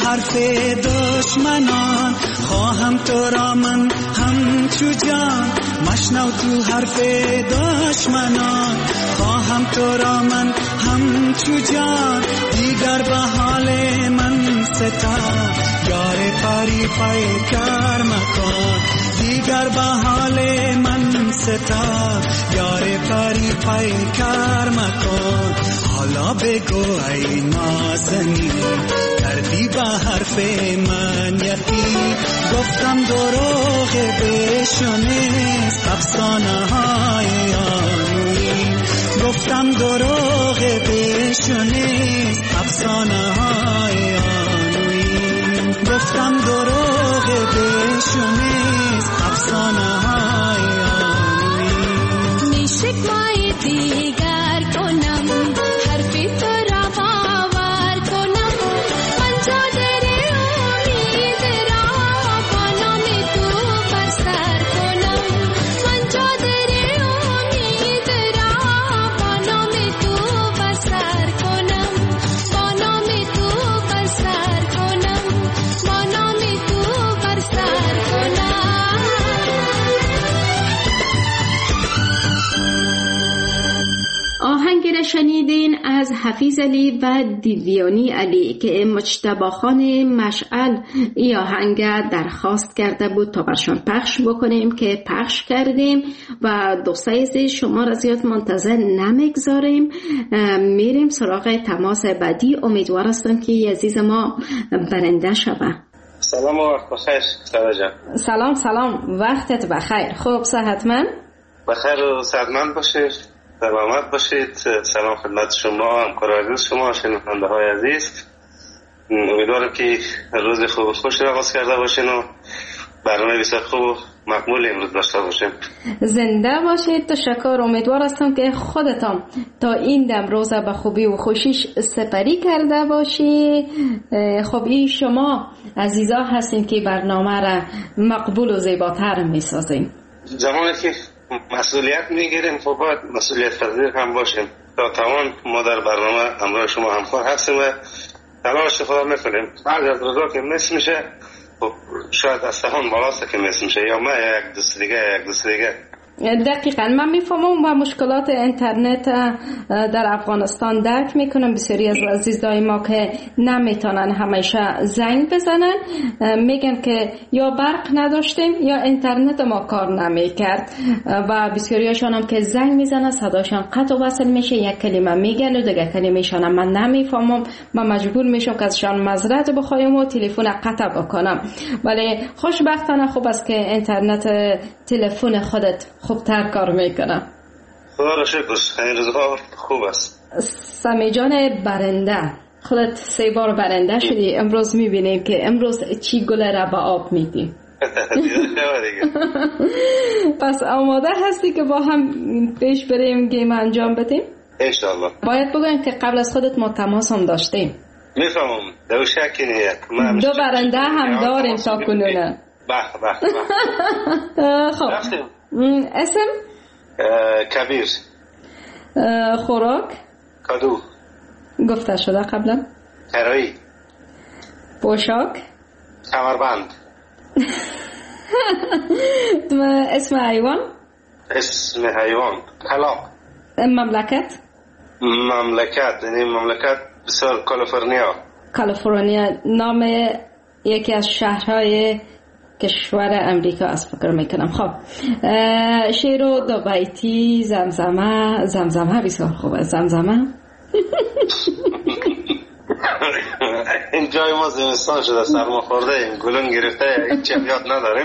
حرف دشمنان، خواهم تو را من همچو جان. مشنو تو حرف دشمنان، خواهم تو را من همچو جان. دیگر به حال من ستم، یار پری پیکر مکن. دیگر به حال من ستم، یار پری پیکر مکن. حالا بگو ای نازنین، کردی به حرف من یقین. گفتم دروغ بشنیست افسانه های آنوین. گفتم دروغ بشنیست افسانه های آنوین. گفتم دروغ بشنیست افسانه های آنوین. نیشکوای دیگر کنم، حرفی تو را باور کنم. من چادر امید را با نام تو بر سر کنم. من چادر امید را با نام تو بر سر کنم. با نام تو بر سر کنم. با نام تو بر سر کنم. آهنگ را شنیدین از حفیظ علی و دیویانی علی که مجتبی خان مشعل ای آهنگ درخواست کرده بود تا برشان پخش بکنیم که پخش کردیم و دوستای عزیز شما را زیاد منتظر نمیگذاریم، میریم سراغ تماس بعدی. امیدوار هستم که عزیز ما برنده شوه. سلام و وقت بخیر سارا جان. سلام وقتت بخیر. خوب صحتمند؟ بخیر و صحتمند باشید، سلامت باشید. سلام خدمت شما، همکاران شما، شنونده های عزیز. امیدوارم که روز خوب و خوش را آغاز کرده باشین و برنامه بسیار خوب و مقبول امروز داشته باشیم. زنده باشید. تشکر. امیدوار هستم که خودتان تا این دم روزه به خوبی و خوشیش سپری کرده باشی. خب این شما عزیزا هستین که برنامه را مقبول و زیباتر میسازین. زمانی که مسئولیت میگیریم خب باید مسئولیت پذیر هم باشیم. تا توان ما در برنامه همراه شما همکار هستیم و تلاش خدا میکنیم. بعد از روزا که مس میشه خب شاید از سهان بالاست که مس میشه، یا ما یک دوست دیگه. دقیقاً من میفهمم و مشکلات اینترنت در افغانستان درک میکنم. بسیاری از عزیزای ما که نمیتونن همیشه زنگ بزنن میگن که یا برق نداشتیم یا اینترنت ما کار نمیکرد و بسیاریاشون هم که زنگ میزنن صداشون قطع و وصل میشه، یک کلمه میگن و دیگه کلمه‌شون من نمیفهمم. من مجبور میشم که ازشان معذرت بخوایم و تلفن قطع بکنم. ولی خوشبختانه خوب است که اینترنت تلفن خودت خوبتر کار میکنه. خدا را شکر. این روزها خوب است. سمی جان برنده، خودت 3 بار برنده شدی. امروز میبینیم که امروز چی گل را به آب میدیم. پس آماده هستی که با هم پیش بریم گیم انجام بدیم؟ انشالله. باید بگویم که قبل از خودت ما تماس هم داشتیم. میفهمم، دو شکی نیست. 2 برنده هم داریم تا کنونه. خب اسم؟ کبیر. خوراک؟ کدو. گفته شده قبلا. هرایی. پوشاک؟ کمربند. اسم حیوان؟ اسم حیوان کلاغ. مملکت؟ یعنی مملکت بسیار کالیفرنیا. نام یکی از شهرهای کشور امریکا است فکر میکنم. خب شعر و 2 بیتی. زمزمه بسیار خوبه. زمزمه این جای ما زمستان شده، سرما خورده ایم، گلون گرفته، هیچ یاد نداریم.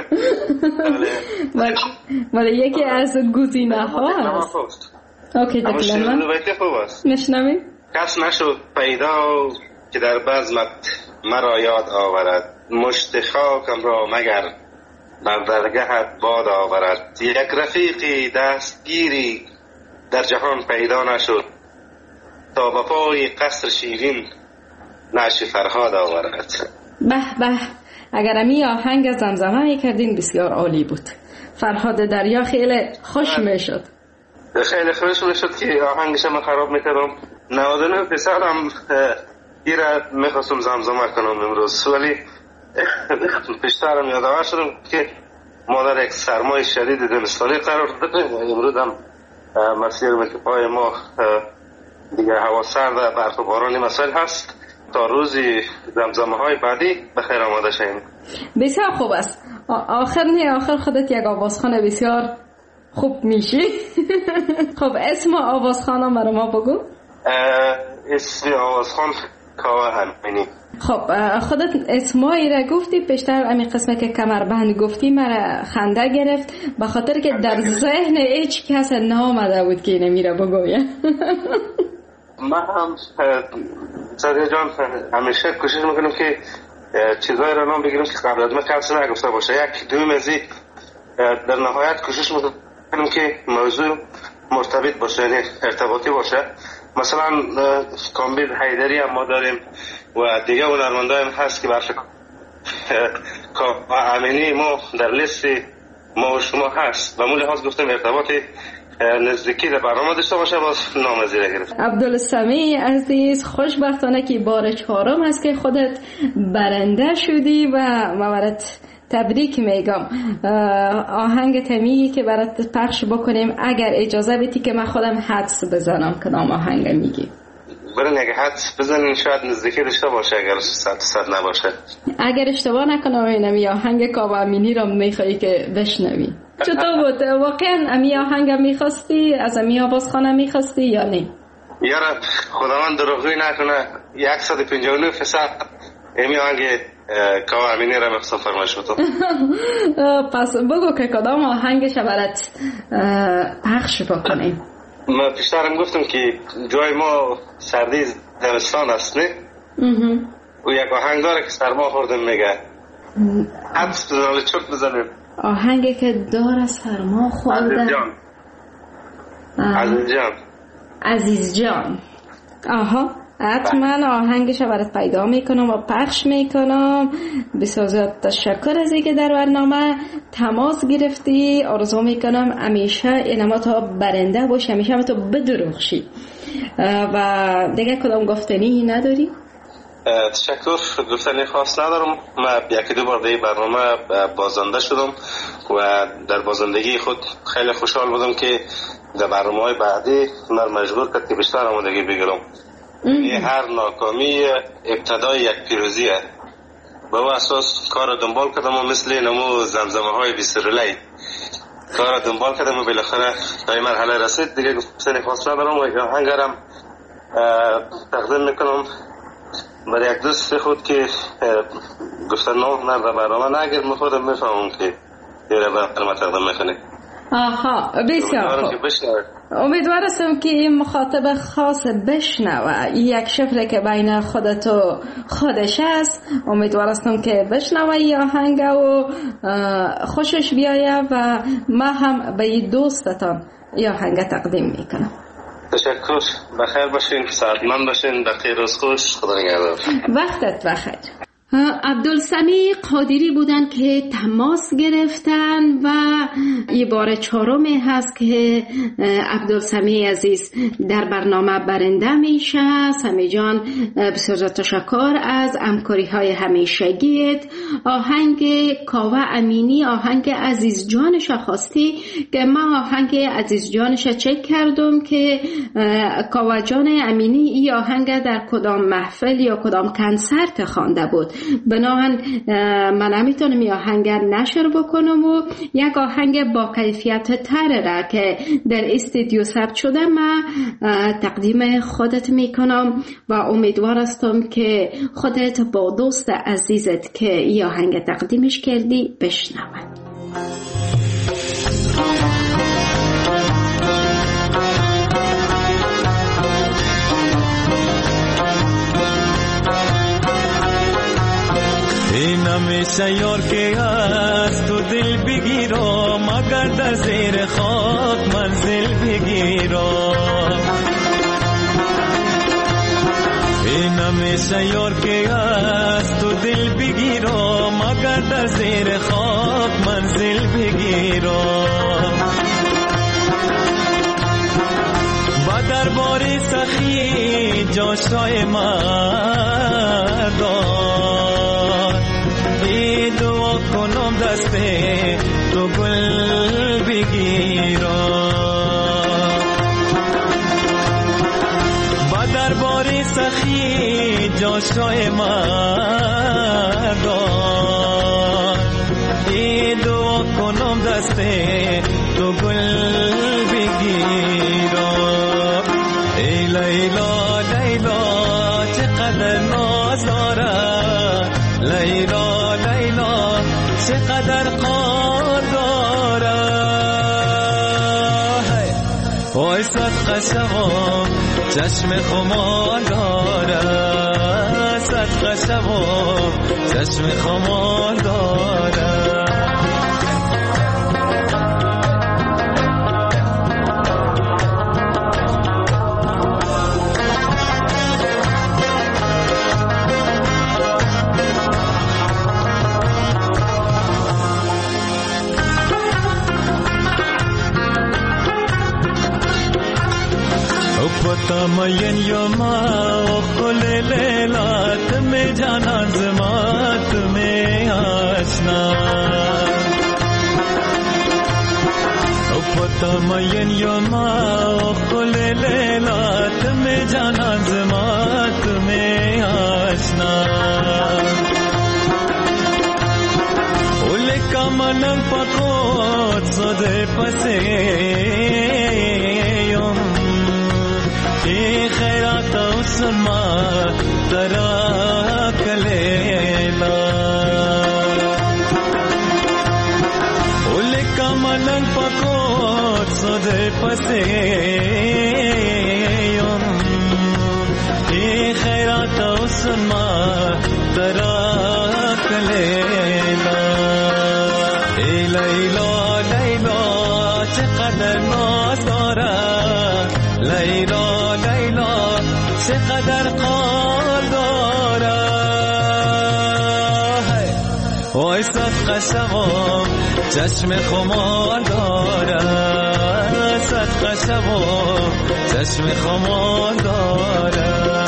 ولی یکی از گزینه ها هست. اوکی دکلمه 2 بیتی خوب است. نشنویم. کس نشد پیدا که در بزمت مرا یاد آورد، مشت خاکم را مگر بر درگهت باد آورد. یک رفیقی دستگیری در جهان پیدا نشد، تا به پای قصر شیرین نعش فرهاد آورد. به به، اگر امی آهنگ زمزمه کردین بسیار عالی بود. فرهاد دریا خیلی خوش میشد. خیلی خوش میشد که آهنگش من خراب میکردم. 99% ایره میخواستم زمزمه کنم امروز، ولی پیشترم یادآور شدم که ما در یک سرمای شدید زمستانی قرار داریم. امروز هم مسیر پای ما دیگه هوا سرد، برف و بارانی مسائل هست. تا روزی زمزمه های بعدی بخیر آماده شیم. بسیار خوب است. آخر خودت یک آوازخوان بسیار خوب میشی. خب اسم آوازخوان برای ما بگو. اسم آوازخوان کاوه امینی. خب خودت اسمایی را گفتی، پیشتر امی قسمه که کمربند گفتی مرا خنده گرفت، به خاطر که در ذهن هیچ کس نامده بود که اینه میره بگویه. من هم سادیا جان همیشه کوشش میکنم که چیزایی را نام بگیرم که قبل از من کسی نگفته باشه. یک دوم ازی در نهایت کوشش میکنم که موضوع مرتبط باشه، یعنی ارتباطی باشه. مثلا کامبیز حیدری هم ما داریم و دیگه هنرمندای هم هست که برش امینی ما در لیست ما و شما هست و مو لحاظ گفتم ارتباطی نزدیکی در برنامه داشته باشه، باز نام زیره گرفت. عبدالسمیع عزیز، خوشبختانه که بار 4 است که خودت برنده شدی و مورد تبریک میگم. آهنگ تمیگی که برات پخش بکنیم اگر اجازه بدی که من خودم حدس بزنم کدام آهنگ میگی. برن اگه حدس بزنین شاید نزدیکی داشته باشه، اگر 100% نباشه. اگر اشتباه نکنم اینم آهنگ کاوه امینی را میخوایی که بشنوی. چطور بود؟ واقعا امی آهنگ میخواستی؟ از امی آوازخانه میخواستی یا نه؟ یارا خداوند دروغی نکنه 159% امی آهنگ کاوه امینی را میخواستم فرمایش بتم. پس بگو که کدام آهنگش برات پخش بکنیم. من پیشترم گفتم که جای ما سردی زمستان است نه؟ و یک آهنگ داره که سرما خوردم میگه حدس بزنم چک بزنیم. آهنگی که داره سرما خوردم. عزیز جان. آها حتما آهنگش برات پیدا میکنم و پخش میکنم. بسیار زیاد تشکر از اینکه در برنامه تماس گرفتی. آرزو میکنم همیشه اینما تا برنده باشی، همیشه تو بدرخشی. و دیگه کدام گفتنی نداری؟ تشکر، گفتنی خاص ندارم. من یکی دو بار در برنامه بازنده شدم و در بازندگی خود خیلی خوشحال بودم که در برنامه‌های بعدی من مجبور کرد که بیشتر آمادگی بگیرم. هر ناکامی ابتدای یک پیروزیه. به او اساس کار دنبال کردم و مثل نمو زمزمه های بیسرلی کار دنبال کردم و بالاخره تا این مرحله رسید. دیگه گفتنی خاص ندارم و آهنگرم تقدیم میکنم برای یک دوست خود که گفتن نه در برنامه نگیر، من خودم میفهمم که دیره برنامه تقدیم میکنی. آها بسیار خوب. امیدوارم که این مخاطب خاص بشنوه یک شفره که بین خودت و خودش است. امیدوارم که بشنوه این آهنگ و خوشش بیایه و ما هم به این دوستتان این آهنگ تقدیم میکنم. تشکر، بخیر باشین، سعادتمند باشین، بخیر روز خوش، خدا نگهدار. وقتت بخیر. عبدالسمیع قادری بودن که تماس گرفتن و این بار 4 هست که عبدالسمیع عزیز در برنامه برنده میشه. سمیع جان بسیار تشکر از همکاری های همیشگیت. آهنگ کاوه امینی آهنگ عزیز جانش خواستی که من آهنگ عزیز جانش چک کردم که کاوه جان امینی این آهنگ در کدام محفل یا کدام کنسرت خوانده بود. بنابراین من نمیتونم این آهنگ نشر بکنم و یک آهنگ با کیفیت تر را که در استودیو ثبت شده من تقدیم خودت میکنم و امیدوار هستم که خودت با دوست عزیزت که این آهنگ تقدیمش کردی بشنوند. این همیشه یار که از تو دل بگیرم مگر در زیر خاک منزل بگیرم. این همیشه یار که از تو دل بگیرم مگر در زیر خاک منزل بگیرم. دربار سخی جاشای مردان ای دعا کنم دست تو گل بگیرم با دربار سخی جاشای مردان ای دعا کنم دست تو گل بگیرم ای لیلا لیلا چقدر ناز داره لیلا لیلا چقدر قار داره وای صدقه شوم چشم خمار داره صدقه شوم چشم خمار داره तमयन योमा खुल लेला तुम्हें जाना जमा तुम्हें आशना तमयन योमा खुल लेला तुम्हें जाना जमा तुम्हें आशना उले का मनंग पको सोदे पसे خیرات اسما ترا کلیلا اول کمنن پکوت سوده پسیم خیرات اسما ترا کلیلا ای لیلا لیلا چقدر ناز داره لیلا چقدر قال داره وای صدقه شوم چشم خمار داره صدقه شوم چشم خمار داره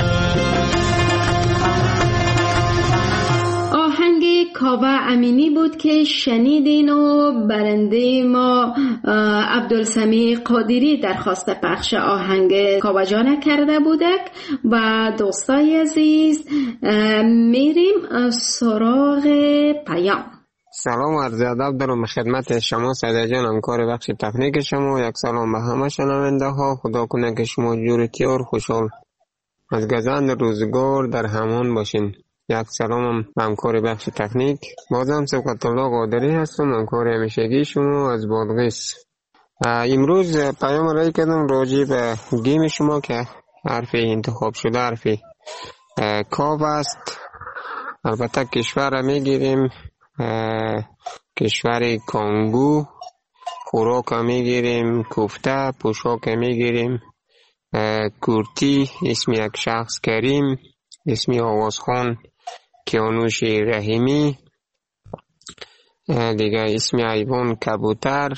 کاوه امینی بود که شنیدین و برنده ما عبدالسمیع قادری درخواست پخش آهنگ کاوه جان کرده بودک و دوستای عزیز میریم سراغ پیام. سلام و عرض ادب دارم خدمت شما سعید جان، همکار بخش تکنیک شما. یک سلام به همه شنونده ها. خدا کنه که شما جورتیار خوشحال از گذشت روزگار در همان باشین. یک سلام به همکار بخش تکنیک. بازم سبقت الله قادری هستم، همکار همیشگی شما از بادغیس. امروز پیام رای کردم راجع به گیم شما که حرف انتخاب شده حرف کاو است. البته کشور را میگیریم کشور کانگو، خوراک میگیریم کوفته، پوشاک میگیریم کورتی، اسم یک شخص کریم، اسم آوازخان کیانوش رحیمی، دیگه اسم حیوان کبوتر،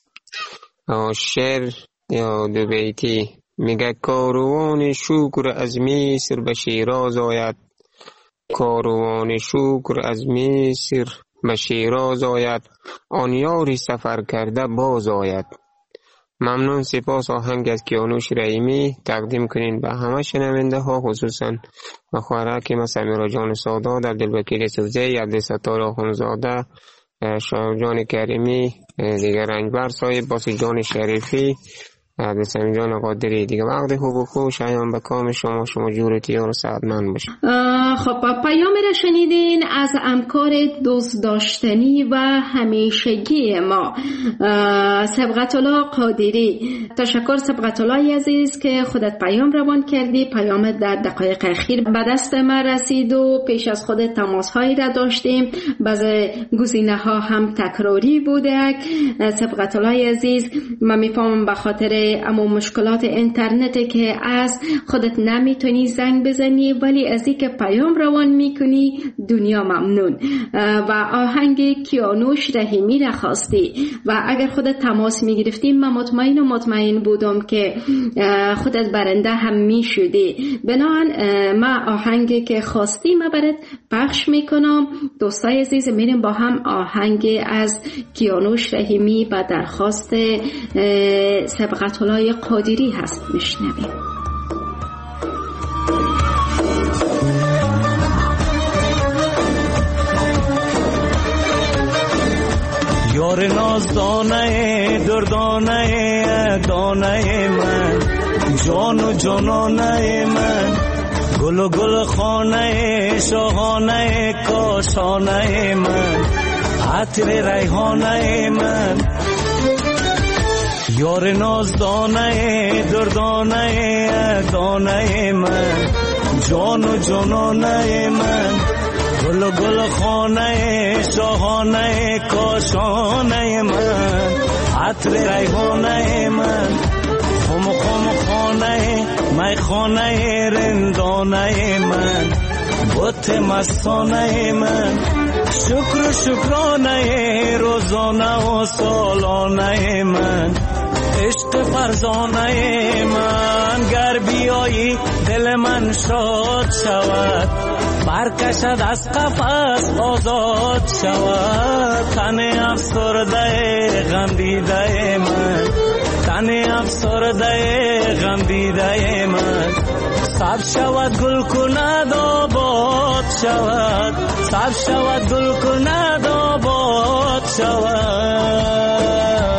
شعر یا دو بیتی میگه کاروان شکر از مصر به شیراز آید، کاروان شکر از مصر به شیراز آید، آن یاری سفر کرده باز آید. ممنون، سپاس. آهنگ از کیانوش رحیمی تقدیم کنین به همه شنونده ها، خصوصا به خواهرک ما سمیرا جان سادات، عبدالوکیل سوزی، عبدالستار آخونزاده، شاه جان کریمی، دیگر رنجبر صاحب، باسی جان شریفی، عبدالسمیع جان قادری. دیگه وقت خوب و خوش ایام به کام شما، شما جورتیار و سعدمند باشید. خب پیامی را شنیدین از همکار دوست داشتنی و همیشگی ما سبقت الله قادری. تشکر سبقت الله عزیز که خودت پیام روان کردی. پیام در دقایق اخیر به دست ما رسید و پیش از خود تماس هایی را داشتیم، بعضی گزینه ها هم تکراری بوده. سبقت الله عزیز من میفهمم به خاطر اما مشکلات اینترنت که از خودت نمیتونی زنگ بزنی ولی از اینکه پیام روان میکنی دنیا ممنون. و آهنگ کیانوش رحیمی را خواستی و اگر خودت تماس میگرفتی من مطمئن بودم که خودت برنده هم میشدی. بنابراین ما آهنگی که خواستی ما برات پخش میکنم. دوستای عزیز میریم با هم آهنگ از کیانوش رحیمی با درخواست سبقت الله قادری هست میشنویم. یار نازدانه دردانه دانه من جان و جانانه من گل و گل خانه شاهانه کاشانه من عطر ریحانه من یار نازدانه دردانه دانه من جان و جانانه من گل و گل خانه شاهانه کاشانه من عطر ریحانه من خم خم خانه می خانه رندانه من بت مستانه من شکر و شکرانه روزانه و سالانه من عشق فرزانه من گر بیایی دل من شاد شود برکشد از قفس آزاد شود تن افسرده غم دیده من تن افسرده غم دیده من سب شود گل کند آباد شود سب شود گل کند آباد شود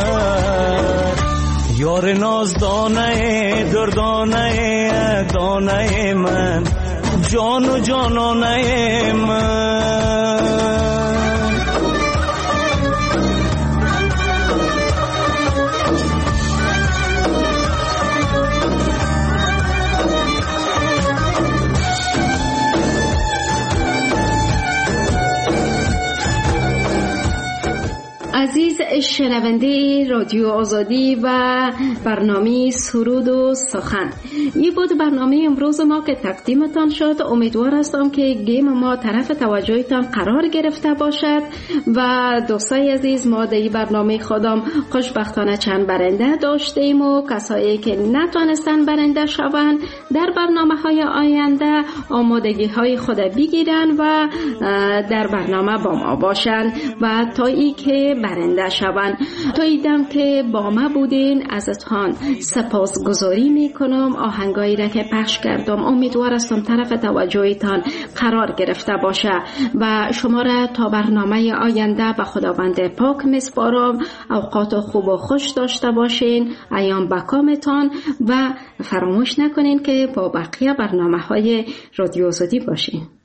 یار نازدانه دردانه دانه من جان و جانانه من عزیز شنونده رادیو آزادی و برنامه سرود و سخن، این بود برنامه امروز ما که تقدیمتان شد. امیدوار هستم که گیم ما طرف توجهتان قرار گرفته باشد و دوستای عزیز ما در این برنامه خودم خوشبختانه چند برنده داشتیم و کسایی که نتونستن برنده شوند در برنامه‌های آینده آمادگی های خود بگیرن و در برنامه با ما باشن و تا ای که برنده شوند. تا ایدم که با ما بودین ازتان سپاسگزاری میکنم. آهنگایی را که پخش کردم امیدوار هستم طرف توجهتان قرار گرفته باشه و شما را تا برنامه آینده به خداوند پاک میسپارم. اوقات خوب و خوش داشته باشین، ایام بکامتان و فراموش نکنین که با بقیه برنامه های رادیو آزادی باشین.